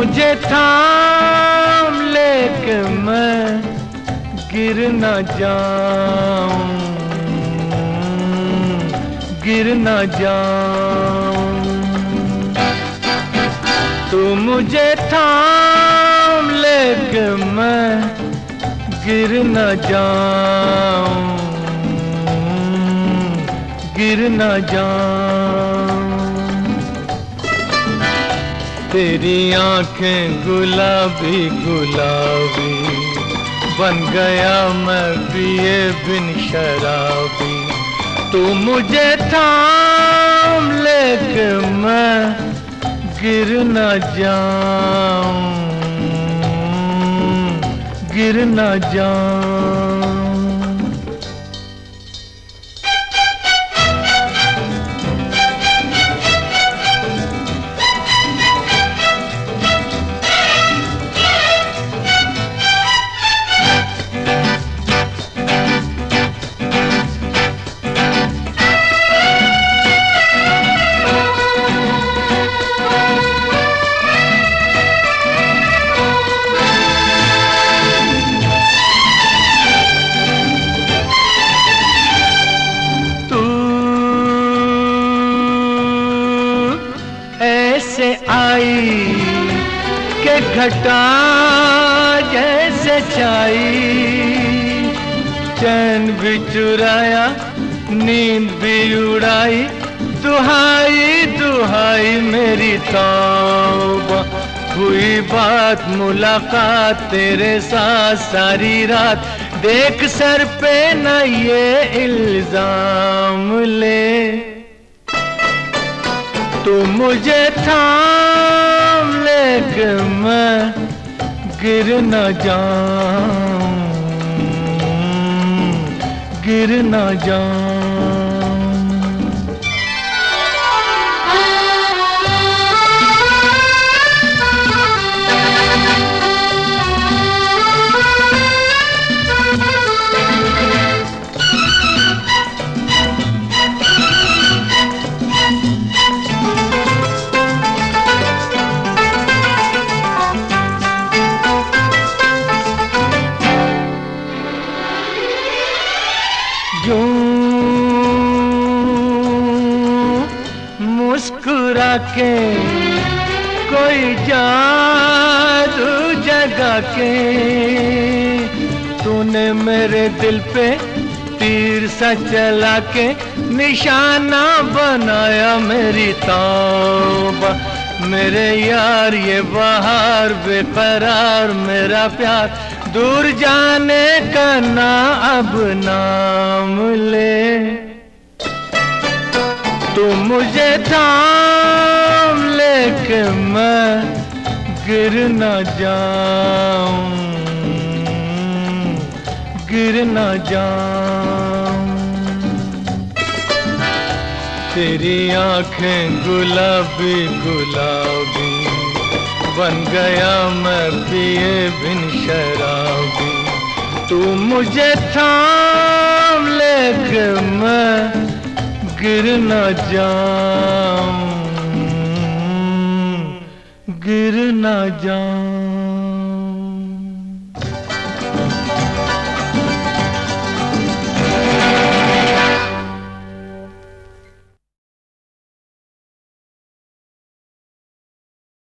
मुझे थाम ले के मैं गिर न जाऊं, गिर न जाऊं। तू मुझे थाम ले के मैं गिर न जाऊं, गिर न जाऊं। तेरी आंखें गुलाबी गुलाबी, बन गया मैं पिए बिन शराबी। तू मुझे थाम ले के मैं गिर न जाऊं, गिर न जाऊं। ऐसे आई के घटा जैसे छाई, चैन भी चुराया नींद भी उड़ाई। दुहाई दुहाई मेरी तौबा, हुई बात मुलाकात तेरे साथ सारी रात। देख सर पे न ये इल्जाम ले, तू मुझे थाम ले के मैं गिर न जाऊं, गिर न जाऊं। मुस्कुरा के कोई जादू जगा के, तूने मेरे दिल पे तीर सा चला के निशाना बनाया मेरी तौबा। मेरे यार ये बहार बेकरार मेरा प्यार, दूर जाने का ना अब नाम ले। तू मुझे थाम ले के मैं गिर न जाऊं, गिर न जाऊं। तेरी आंखें गुलाबी गुलाबी, बन गया मैं पिए बिन शराबी। तू मुझे थाम ले के मैं गिर न जाऊं, गिर न जाऊं।